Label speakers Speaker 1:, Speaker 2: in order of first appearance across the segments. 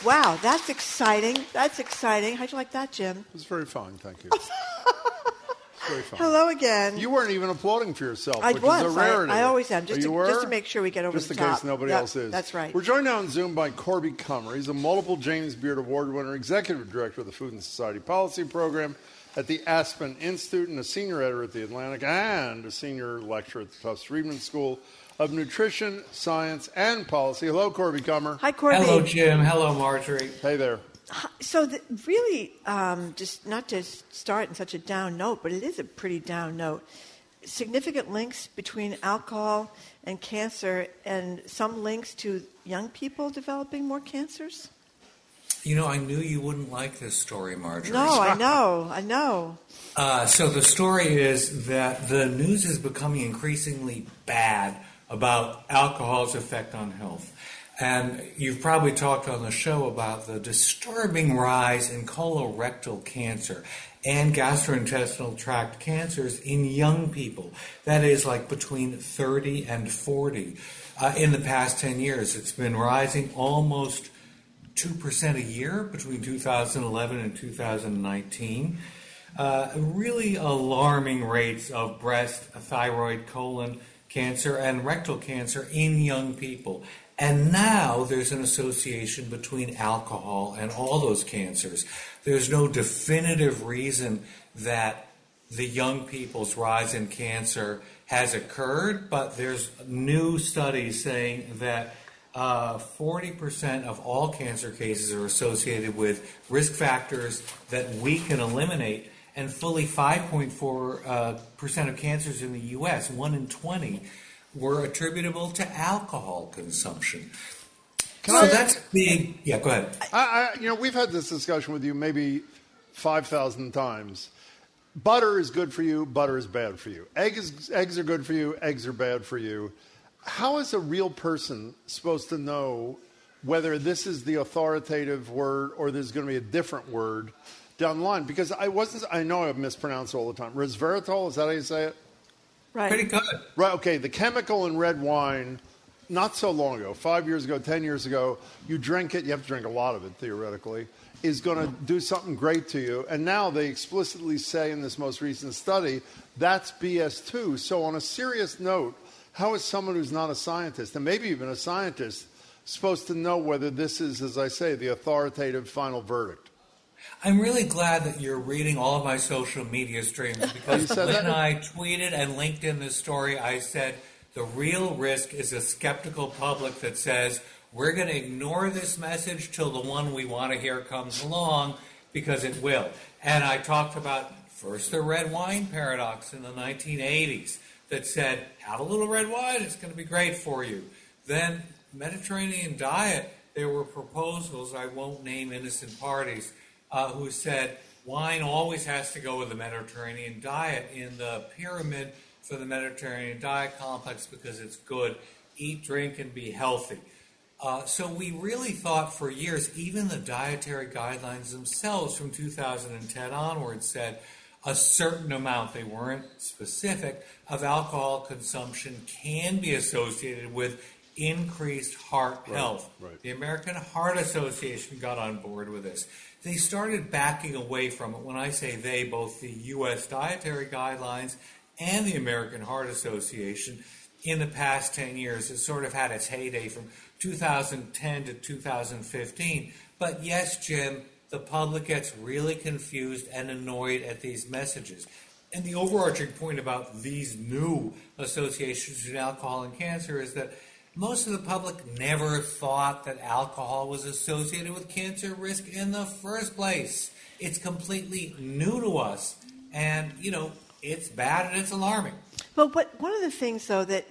Speaker 1: Wow, that's exciting. That's exciting. How'd you like that, Jim?
Speaker 2: It was very fun, thank you. Very fun.
Speaker 1: Hello again.
Speaker 2: You weren't even applauding for yourself,
Speaker 1: I
Speaker 2: which
Speaker 1: was.
Speaker 2: is a rarity.
Speaker 1: I always am, just
Speaker 2: you
Speaker 1: to make sure we get over
Speaker 2: just
Speaker 1: the
Speaker 2: top. Just
Speaker 1: top.
Speaker 2: in case nobody else is.
Speaker 1: That's right.
Speaker 2: We're joined now on Zoom by Corby Kummer. He's a multiple James Beard Award winner, executive director of the Food and Society Policy Program at the Aspen Institute, and a senior editor at The Atlantic, and a senior lecturer at the Tufts Friedman School of Nutrition, Science, and Policy. Hello, Corby Kummer.
Speaker 1: Hi, Corby.
Speaker 3: Hello, Jim. Hello, Marjorie.
Speaker 2: Hey there.
Speaker 1: So really, just not to start in such a down note, but it is a pretty down note. Significant links between alcohol and cancer, and some links to young people developing more cancers?
Speaker 3: You know, I knew you wouldn't like this story, Marjorie.
Speaker 1: No, I know.
Speaker 3: So the story is that the news is becoming increasingly bad about alcohol's effect on health. And you've probably talked on the show about the disturbing rise in colorectal cancer and gastrointestinal tract cancers in young people. That is like between 30 and 40. In the past 10 years, it's been rising almost 2% a year between 2011 and 2019. Really alarming rates of breast, thyroid, colon cancer, and rectal cancer in young people. And now there's an association between alcohol and all those cancers. There's no definitive reason that the young people's rise in cancer has occurred, but there's new studies saying that 40% of all cancer cases are associated with risk factors that we can eliminate, and fully 5.4% of cancers in the U.S., 1 in 20, were attributable to alcohol consumption. That's big. Yeah, go ahead.
Speaker 2: We've had this discussion with you maybe 5,000 times. Butter is good for you. Butter is bad for you. Eggs are good for you. Eggs are bad for you. How is a real person supposed to know whether this is the authoritative word or there's going to be a different word down the line? Because I know I mispronounce it all the time. Resveratrol, is that how you say it?
Speaker 1: Right.
Speaker 3: Pretty good.
Speaker 2: Right, okay. The chemical in red wine, not so long ago, 5 years ago, 10 years ago, you drink it, you have to drink a lot of it, theoretically, is going to do something great to you. And now they explicitly say in this most recent study, that's BS too. So on a serious note, how is someone who's not a scientist, and maybe even a scientist, supposed to know whether this is, as I say, the authoritative final verdict?
Speaker 3: I'm really glad that you're reading all of my social media streams, because when I tweeted and linked in this story, I said the real risk is a skeptical public that says we're going to ignore this message till the one we want to hear comes along, because it will. And I talked about first the red wine paradox in the 1980s that said, have a little red wine, it's going to be great for you. Then Mediterranean diet, there were proposals, I won't name innocent parties, who said wine always has to go with the Mediterranean diet in the pyramid for the Mediterranean diet complex because it's good. Eat, drink, and be healthy. So we really thought for years, even the dietary guidelines themselves from 2010 onwards said a certain amount, they weren't specific, of alcohol consumption can be associated with increased heart health. Right. The American Heart Association got on board with this. They started backing away from it. When I say they, both the U.S. dietary guidelines and the American Heart Association in the past 10 years. It sort of had its heyday from 2010 to 2015. But yes, Jim, the public gets really confused and annoyed at these messages. And the overarching point about these new associations between alcohol and cancer is that most of the public never thought that alcohol was associated with cancer risk in the first place. It's completely new to us. And, it's bad and it's alarming.
Speaker 1: Well, one of the things, though, that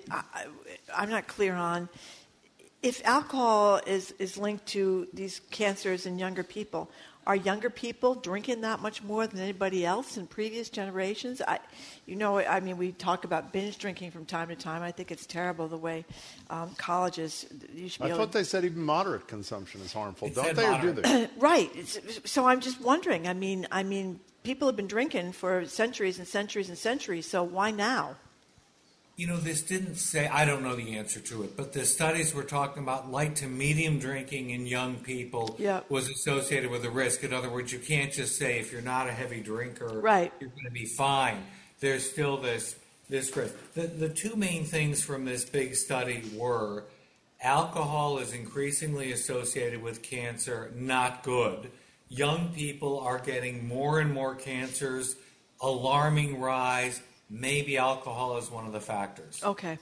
Speaker 1: I'm not clear on, if alcohol is linked to these cancers in younger people, are younger people drinking that much more than anybody else in previous generations? We talk about binge drinking from time to time. I think it's terrible the way colleges, you should be
Speaker 2: I thought they said even moderate consumption is harmful. Don't they,
Speaker 3: moderate.
Speaker 2: or do they?
Speaker 1: Right. So I'm just wondering. I mean, people have been drinking for centuries and centuries and centuries, so why now?
Speaker 3: This didn't say, I don't know the answer to it, but the studies were talking about light to medium drinking in young people was associated with a risk. In other words, you can't just say if you're not a heavy drinker, you're going to be fine. There's still this risk. The two main things from this big study were alcohol is increasingly associated with cancer, not good. Young people are getting more and more cancers, alarming rise. Maybe alcohol is one of the factors.
Speaker 1: Okay.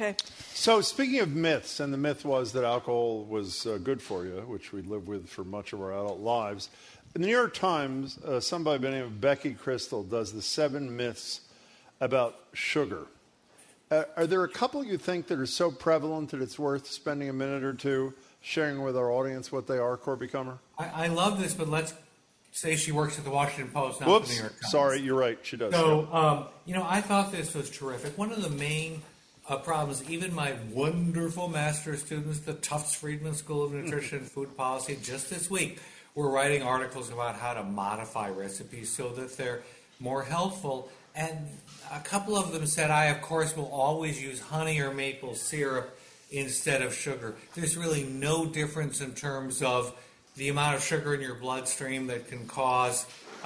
Speaker 2: So speaking of myths, and the myth was that alcohol was good for you, which we lived with for much of our adult lives. In the New York Times, somebody by the name of Becky Crystal does the 7 myths about sugar. Are there a couple you think that are so prevalent that it's worth spending a minute or two sharing with our audience what they are, Corby Kummer?
Speaker 3: I love this, but let's say she works at the Washington Post, not the New York Times.
Speaker 2: Sorry, you're right. She does.
Speaker 3: So, I thought this was terrific. One of the main problems, even my wonderful master's students, the Tufts Friedman School of Nutrition and Food Policy, just this week, were writing articles about how to modify recipes so that they're more healthful. And a couple of them said, I, of course, will always use honey or maple syrup instead of sugar. There's really no difference in terms of the amount of sugar in your bloodstream that can cause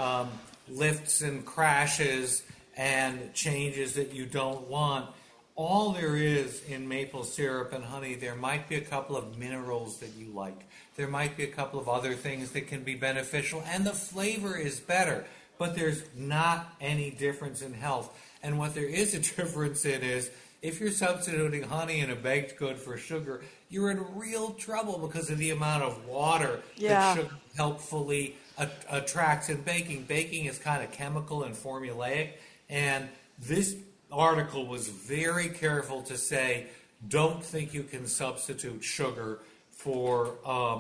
Speaker 3: lifts and crashes and changes that you don't want. All there is in maple syrup and honey, there might be a couple of minerals that you like. There might be a couple of other things that can be beneficial, and the flavor is better. But there's not any difference in health. And what there is a difference in is if you're substituting honey in a baked good for sugar, you're in real trouble because of the amount of water that sugar helpfully attracts in baking. Baking is kind of chemical and formulaic, and this article was very careful to say, don't think you can substitute sugar for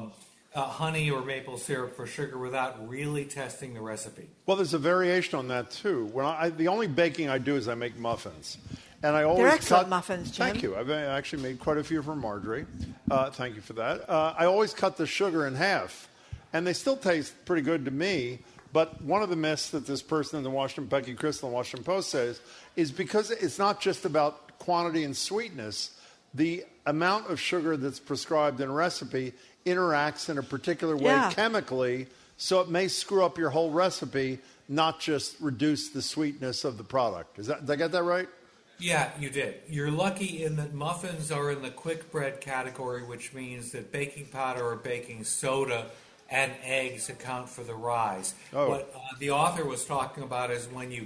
Speaker 3: honey or maple syrup for sugar without really testing the recipe.
Speaker 2: Well, there's a variation on that, too. The only baking I do is I make muffins. And I always
Speaker 1: They're excellent muffins, Jim.
Speaker 2: Thank you. I've actually made quite a few for Marjorie. Thank you for that. I always cut the sugar in half. And they still taste pretty good to me. But one of the myths that this person in the Becky Crystal in the Washington Post says is because it's not just about quantity and sweetness, the amount of sugar that's prescribed in a recipe interacts in a particular way chemically, so it may screw up your whole recipe, not just reduce the sweetness of the product. Did I get that right?
Speaker 3: Yeah, you did. You're lucky in that muffins are in the quick bread category, which means that baking powder or baking soda and eggs account for the rise.
Speaker 2: Oh.
Speaker 3: What the author was talking about is when you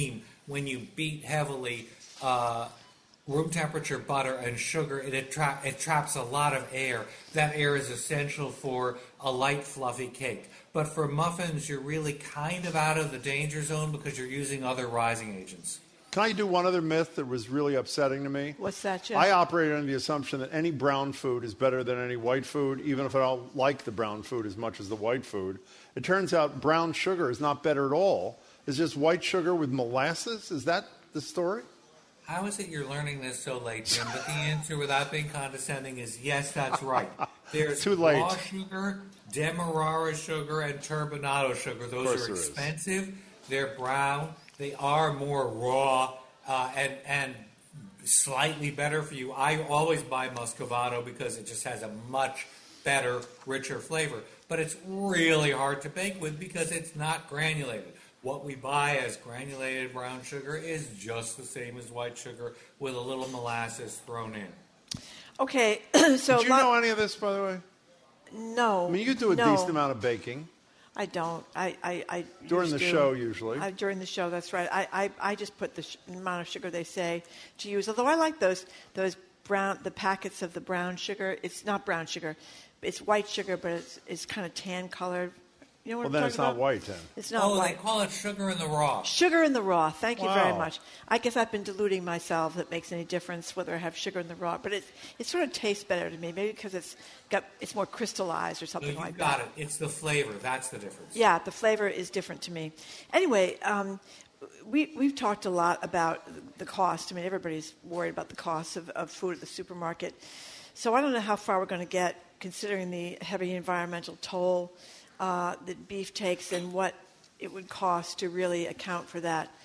Speaker 3: beat heavily room temperature butter and sugar, it traps a lot of air. That air is essential for a light, fluffy cake. But for muffins, you're really kind of out of the danger zone because you're using other rising agents.
Speaker 2: Can I do one other myth that was really upsetting to me?
Speaker 1: What's that, Jim?
Speaker 2: I operate under the assumption that any brown food is better than any white food, even if I don't like the brown food as much as the white food. It turns out brown sugar is not better at all. It's just white sugar with molasses? Is that the story?
Speaker 3: How is it you're learning this so late, Jim? But the answer, without being condescending, is yes, that's right. There's
Speaker 2: too late.
Speaker 3: Raw sugar, Demerara sugar, and turbinado sugar. Those are expensive. They're brown. They are more raw and slightly better for you. I always buy Muscovado because it just has a much better, richer flavor. But it's really hard to bake with because it's not granulated. What we buy as granulated brown sugar is just the same as white sugar with a little molasses thrown in.
Speaker 1: Okay, so...
Speaker 2: Did you know any of this, by the way?
Speaker 1: No.
Speaker 2: I mean, you do a decent amount of baking.
Speaker 1: I don't. I
Speaker 2: during the show, usually.
Speaker 1: During the show, that's right. I just put the amount of sugar they say to use. Although I like the packets of the brown sugar. It's not brown sugar. It's white sugar, but it's kind of tan colored. You know what I'm talking about?
Speaker 2: Well, then it's not white, then.
Speaker 1: It's not white.
Speaker 3: They call it sugar in the raw.
Speaker 1: Sugar in the raw. Thank you very much. I guess I've been deluding myself if it makes any difference whether I have sugar in the raw. But it sort of tastes better to me, maybe because it's more crystallized or something like that.
Speaker 3: You got it. It's the flavor. That's the difference.
Speaker 1: Yeah, the flavor is different to me. Anyway, we've talked a lot about the cost. I mean, everybody's worried about the cost of food at the supermarket. So I don't know how far we're going to get considering the heavy environmental toll that beef takes and what it would cost to really account for that.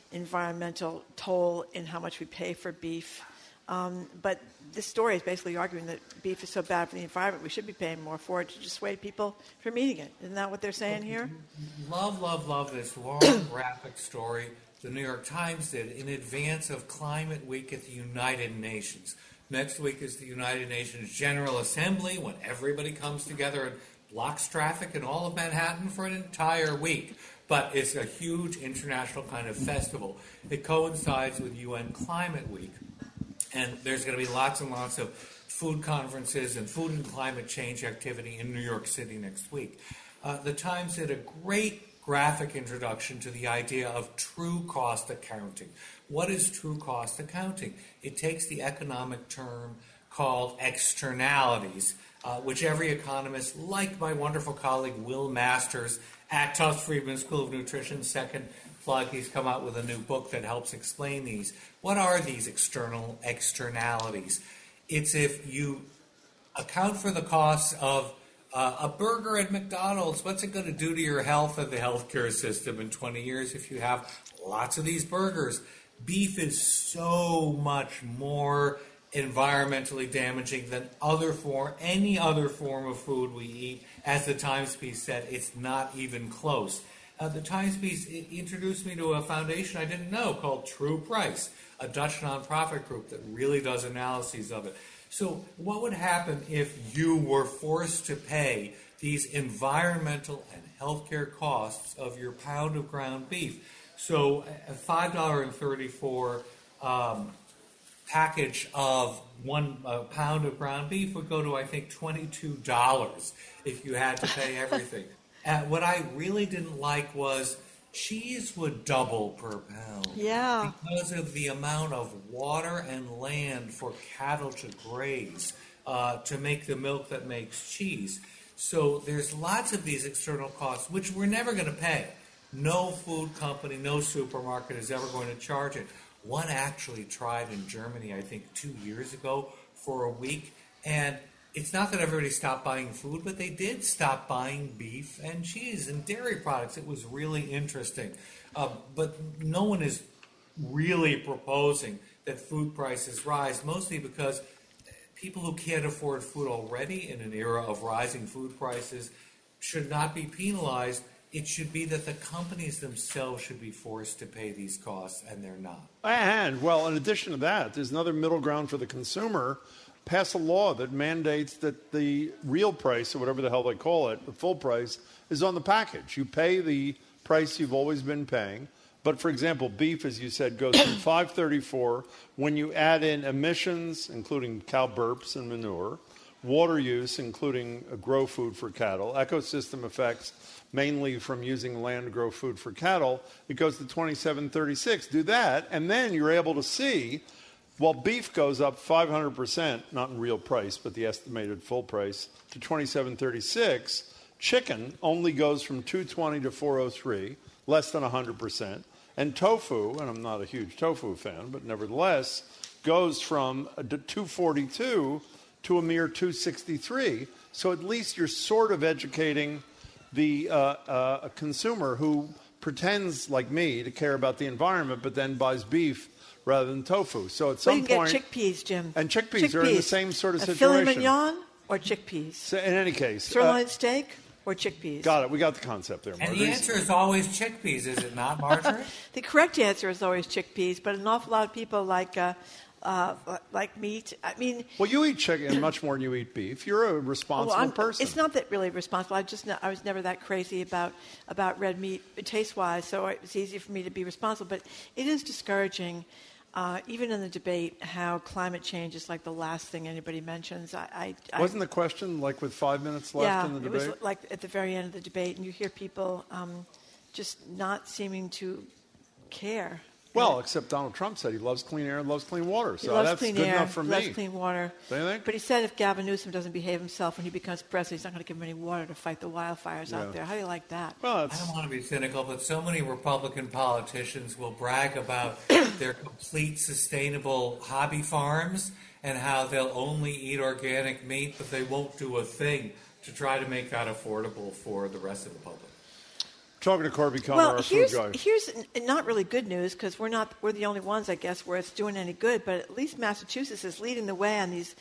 Speaker 1: environmental toll in how much we pay for beef. But this story is basically arguing that beef is so bad for the environment, we should be paying more for it to dissuade people from eating it. Isn't that what they're saying here?
Speaker 3: Love this long graphic story the New York Times did in advance of Climate Week at the United Nations. Next week is the United Nations General Assembly, when everybody comes together and blocks traffic in all of Manhattan for an entire week. But it's a huge international kind of festival. It coincides with UN Climate Week. And there's going to be lots and lots of food conferences and food and climate change activity in New York City next week. The Times did a great graphic introduction to the idea of true cost accounting. What is true cost accounting? It takes the economic term called externalities, which every economist, like my wonderful colleague Will Masters at Tufts Friedman School of Nutrition, second plug, he's come out with a new book that helps explain these. What are these external externalities? It's if you account for the costs of a burger at McDonald's. What's it going to do to your health and the healthcare system in 20 years if you have lots of these burgers? Beef is so much more environmentally damaging than any other form of food we eat. As the Times piece said, it's not even close. The Times piece introduced me to a foundation I didn't know called True Price, a Dutch nonprofit group that really does analyses of it. So what would happen if you were forced to pay these environmental and healthcare costs of your pound of ground beef? So a $5.34 package of one pound of ground beef would go to, I think, $22 if you had to pay everything. What I really didn't like was cheese would double per pound.
Speaker 1: Yeah.
Speaker 3: Because of the amount of water and land for cattle to graze to make the milk that makes cheese. So there's lots of these external costs, which we're never going to pay. No food company, no supermarket is ever going to charge it. One actually tried in Germany, I think 2 years ago, for a week. And it's not that everybody stopped buying food, but they did stop buying beef and cheese and dairy products. It was really interesting. But no one is really proposing that food prices rise, mostly because people who can't afford food already in an era of rising food prices should not be penalized. It should be that the companies themselves should be forced to pay these costs, and they're not.
Speaker 2: And, well, in addition to that, there's another middle ground for the consumer. Pass a law that mandates that the real price, or whatever the hell they call it, the full price, is on the package. You pay the price you've always been paying. But, for example, beef, as you said, goes from $5.34 when you add in emissions, including cow burps and manure, water use, including grow food for cattle, ecosystem effects, mainly from using land to grow food for cattle, it goes to $27.36. Do that, and then you're able to see, well, beef goes up 500%, not in real price, but the estimated full price, to $27.36. Chicken only goes from $2.20 to $4.03, less than 100%. And tofu, and I'm not a huge tofu fan, but nevertheless, goes from $2.42 to a mere $2.63. So at least you're sort of educating the consumer who pretends, like me, to care about the environment, but then buys beef rather than tofu. So at some
Speaker 1: point...
Speaker 2: point...
Speaker 1: you can get chickpeas, Jim.
Speaker 2: And chickpeas are in the same sort of situation.
Speaker 1: Filet mignon or chickpeas?
Speaker 2: So in any case...
Speaker 1: Sirloin steak or chickpeas?
Speaker 2: Got it. We got the concept there, Marjorie.
Speaker 3: And the answer is always chickpeas, is it not, Marjorie?
Speaker 1: The correct answer is always chickpeas, but an awful lot of people like meat. I mean...
Speaker 2: Well, you eat chicken much more than you eat beef. You're a responsible person.
Speaker 1: It's not that really responsible. I was never that crazy about red meat taste-wise, so it's easy for me to be responsible. But it is discouraging, even in the debate, how climate change is like the last thing anybody mentions.
Speaker 2: Wasn't the question like with 5 minutes left in the debate?
Speaker 1: It was like at the very end of the debate, and you hear people just not seeming to care.
Speaker 2: Well, except Donald Trump said he loves clean air and loves clean water. So that's good enough for me.
Speaker 1: He loves clean water.
Speaker 2: Don't you think?
Speaker 1: But he said if Gavin Newsom doesn't behave himself when he becomes president, he's not going to give him any water to fight the wildfires out there. How do you like that?
Speaker 2: Well,
Speaker 3: I don't want to be cynical, but so many Republican politicians will brag about their complete sustainable hobby farms and how they'll only eat organic meat, but they won't do a thing to try to make that affordable for the rest of the public.
Speaker 2: Talking to Corby Comer,
Speaker 1: Well,
Speaker 2: our food guy.
Speaker 1: here's not really good news because we're the only ones, I guess, where it's doing any good. But at least Massachusetts is leading the way on these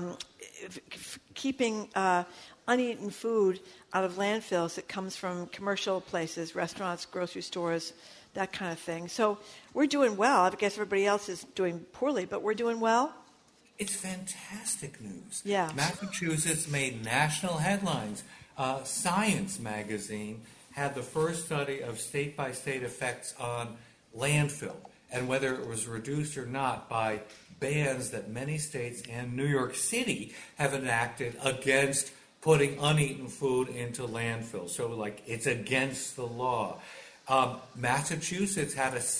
Speaker 1: keeping uneaten food out of landfills that comes from commercial places, restaurants, grocery stores, that kind of thing. So we're doing well. I guess everybody else is doing poorly, but we're doing well.
Speaker 3: It's fantastic news.
Speaker 1: Yeah.
Speaker 3: Massachusetts made national headlines. Science magazine had the first study of state-by-state effects on landfill and whether it was reduced or not by bans that many states and New York City have enacted against putting uneaten food into landfill. So, like, it's against the law. Massachusetts had a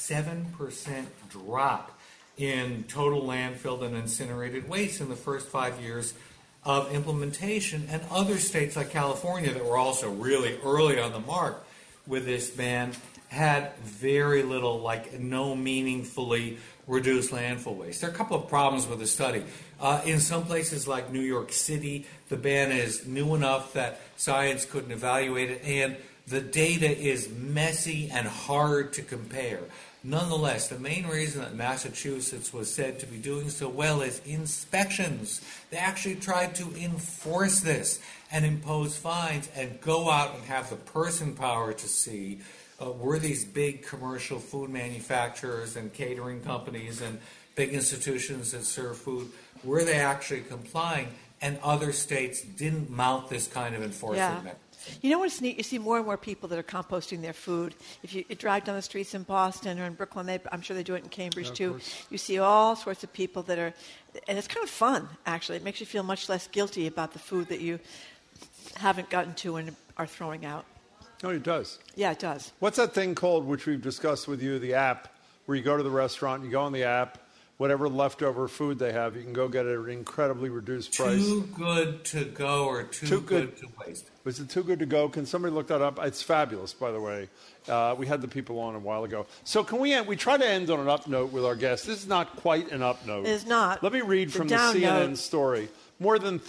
Speaker 3: 7% drop in total landfill and incinerated waste in the first 5 years of implementation, and other states like California that were also really early on the mark with this ban had very little, like no meaningfully reduced landfill waste. There are a couple of problems with the study. In some places like New York City, the ban is new enough that science couldn't evaluate it, and the data is messy and hard to compare. Nonetheless, the main reason that Massachusetts was said to be doing so well is inspections. They actually tried to enforce this and impose fines and go out and have the person power to see were these big commercial food manufacturers and catering companies and big institutions that serve food, were they actually complying? And other states didn't mount this kind of enforcement mechanism.
Speaker 1: You know what's neat? You see more and more people that are composting their food. If you drive down the streets in Boston or in Brooklyn, I'm sure they do it in Cambridge too. You see all sorts of people that are, and it's kind of fun, actually. It makes you feel much less guilty about the food that you haven't gotten to and are throwing out.
Speaker 2: Oh, it does.
Speaker 1: Yeah, it does.
Speaker 2: What's that thing called, which we've discussed with you, the app, where you go to the restaurant, you go on the app, whatever leftover food they have, you can go get it at an incredibly reduced price.
Speaker 3: Too good to go or too good to waste?
Speaker 2: Was it too good to go? Can somebody look that up? It's fabulous, by the way. We had the people on a while ago. So can we end? We try to end on an up note with our guests. This is not quite an up note.
Speaker 1: It is not.
Speaker 2: Let me read from the CNN story. More than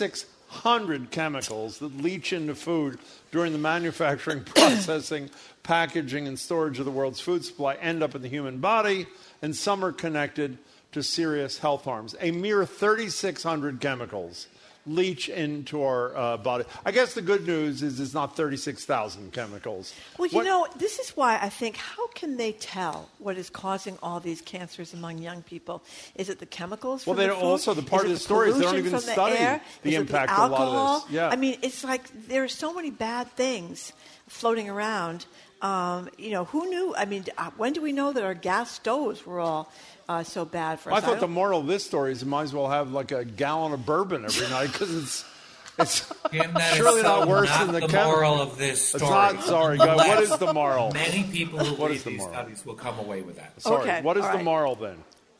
Speaker 2: 3,600 chemicals that leach into food during the manufacturing, processing, packaging, and storage of the world's food supply end up in the human body, and some are connected to serious health harms. A mere 3,600 chemicals leach into our body. I guess the good news is it's not 36,000 chemicals.
Speaker 1: Well, you know, this is why I think, how can they tell what is causing all these cancers among young people? Is it the chemicals from the food?
Speaker 2: Also, the part of the story is they don't even study the impact of a lot of this. Yeah.
Speaker 1: I mean, it's like there are so many bad things floating around. Who knew? I mean, when do we know that our gas stoves were all so bad for us?
Speaker 2: I thought the moral of this story is you might as well have like a gallon of bourbon every night because it's surely not worse than the
Speaker 3: moral of this story.
Speaker 2: It's not. Sorry, guys. What is the moral?
Speaker 3: Many people who read these studies will come away with that.
Speaker 2: Sorry.
Speaker 1: Okay,
Speaker 2: what is the moral then?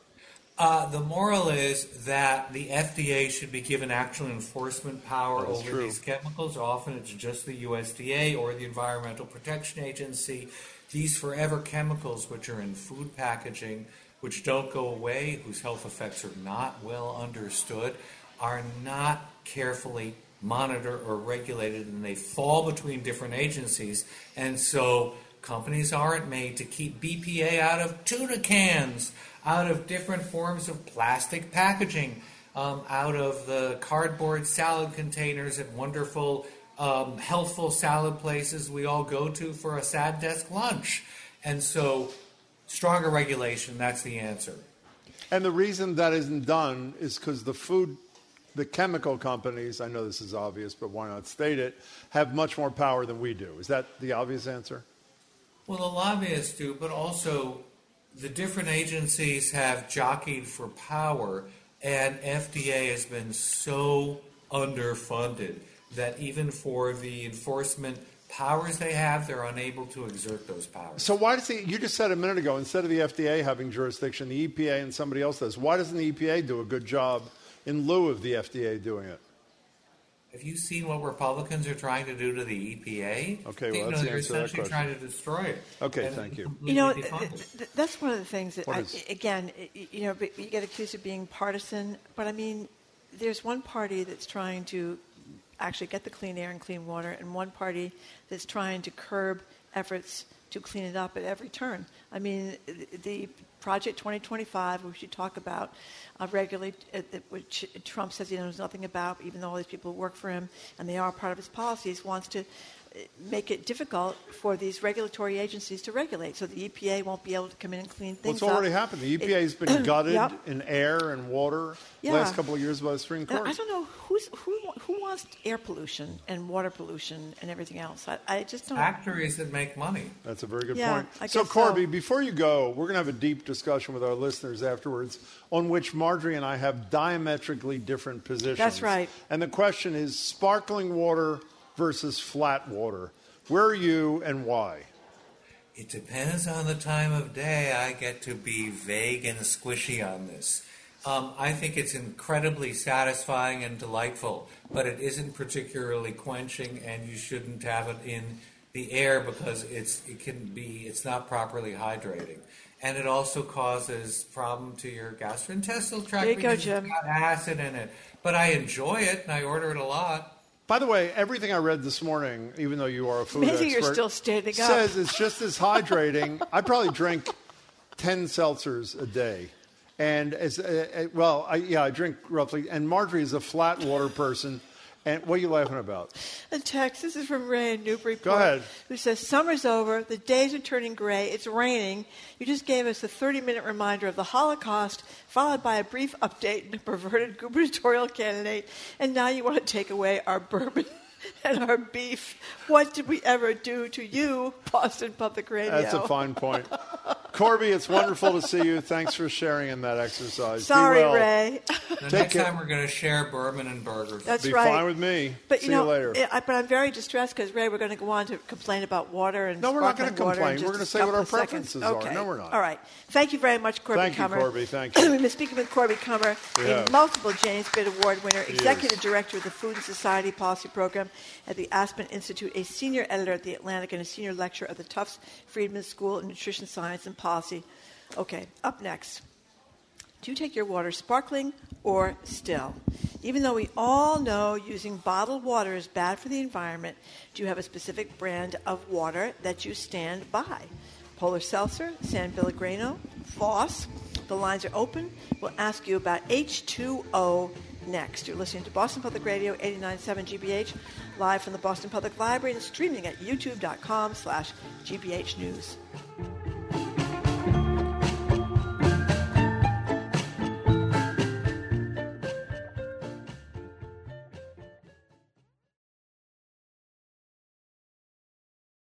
Speaker 3: The moral is that the FDA should be given actual enforcement power over these chemicals. Often it's just the USDA or the Environmental Protection Agency. These forever chemicals, which are in food packaging, which don't go away, whose health effects are not well understood, are not carefully monitored or regulated, and they fall between different agencies. And so companies aren't made to keep BPA out of tuna cans, out of different forms of plastic packaging, out of the cardboard salad containers at wonderful, healthful salad places we all go to for a sad desk lunch. And so stronger regulation, that's the answer.
Speaker 2: And the reason that isn't done is because the chemical companies, I know this is obvious, but why not state it, have much more power than we do. Is that the obvious answer?
Speaker 3: Well, the lobbyists do, but also the different agencies have jockeyed for power, and FDA has been so underfunded that even for the enforcement powers they have, they're unable to exert those powers.
Speaker 2: So why does you just said a minute ago, instead of the FDA having jurisdiction, the EPA and somebody else does. Why doesn't the EPA do a good job in lieu of the FDA doing it?
Speaker 3: Have you seen what Republicans are trying to do to the EPA?
Speaker 2: Okay, well, that's the
Speaker 3: they're
Speaker 2: answer to that
Speaker 3: essentially
Speaker 2: question.
Speaker 3: trying to destroy it.
Speaker 2: Okay, thank you.
Speaker 1: That's one of the things that, but you get accused of being partisan. But I mean, there's one party that's trying to actually get the clean air and clean water, and one party that's trying to curb efforts to clean it up at every turn. I mean, the Project 2025, which you talk about regularly, which Trump says he knows nothing about, even though all these people work for him and they are part of his policies, wants to make it difficult for these regulatory agencies to regulate, so the EPA won't be able to come in and clean things up.
Speaker 2: What's already happened? The EPA has been gutted in air and water last couple of years by the Supreme Court.
Speaker 1: I don't know who wants air pollution and water pollution and everything else. I just don't.
Speaker 3: Factories that make money.
Speaker 2: That's a very good point.
Speaker 1: So,
Speaker 2: Corby, before you go, we're going to have a deep discussion with our listeners afterwards on which Marjorie and I have diametrically different positions.
Speaker 1: That's right.
Speaker 2: And the question is sparkling water versus flat water. Where are you and why?
Speaker 3: It depends on the time of day. I get to be vague and squishy on this. I think it's incredibly satisfying and delightful, but it isn't particularly quenching, and you shouldn't have it in the air because it's not properly hydrating. And it also causes problem to your gastrointestinal tract because it's got acid in it. But I enjoy it, and I order it a lot.
Speaker 2: By the way, everything I read this morning, even though you are a food expert,
Speaker 1: you're still standing up,
Speaker 2: says it's just as hydrating. I probably drink 10 seltzers a day. And I drink roughly. And Marjorie is a flat water person. And what are you laughing about?
Speaker 1: A text. This is from Ray in Newburyport.
Speaker 2: Go ahead.
Speaker 1: Who says, summer's over. The days are turning gray. It's raining. You just gave us a 30-minute reminder of the Holocaust, followed by a brief update and a perverted gubernatorial candidate. And now you want to take away our bourbon and our beef. What did we ever do to you, Boston Public Radio?
Speaker 2: That's a fine point. Corby, it's wonderful to see you. Thanks for sharing in that exercise.
Speaker 1: Sorry, Ray.
Speaker 3: Next time we're going to share bourbon and burgers.
Speaker 1: That's
Speaker 2: Be
Speaker 1: right.
Speaker 2: fine with me.
Speaker 1: But
Speaker 2: see you later.
Speaker 1: But I'm very distressed because, Ray, we're going to go on to complain about water and
Speaker 2: no, we're not going to complain.
Speaker 1: We're
Speaker 2: going to say what our preferences are. No, we're not.
Speaker 1: All right. Thank you very much, Corby Kummer.
Speaker 2: Thank you, Corby. Thank you.
Speaker 1: We've been speaking with Corby Kummer, a multiple James Pitt Award winner, Executive Director of the Food and Society Policy Program at the Aspen Institute, a senior editor at The Atlantic, and a senior lecturer at the Tufts Friedman School of Nutrition Science and Policy. Okay, up next. Do you take your water sparkling or still? Even though we all know using bottled water is bad for the environment, do you have a specific brand of water that you stand by? Polar Seltzer, San Pellegrino, Voss. The lines are open. We'll ask you about H2O next. You're listening to Boston Public Radio 89.7 GBH, live from the Boston Public Library and streaming at youtube.com/GBH News.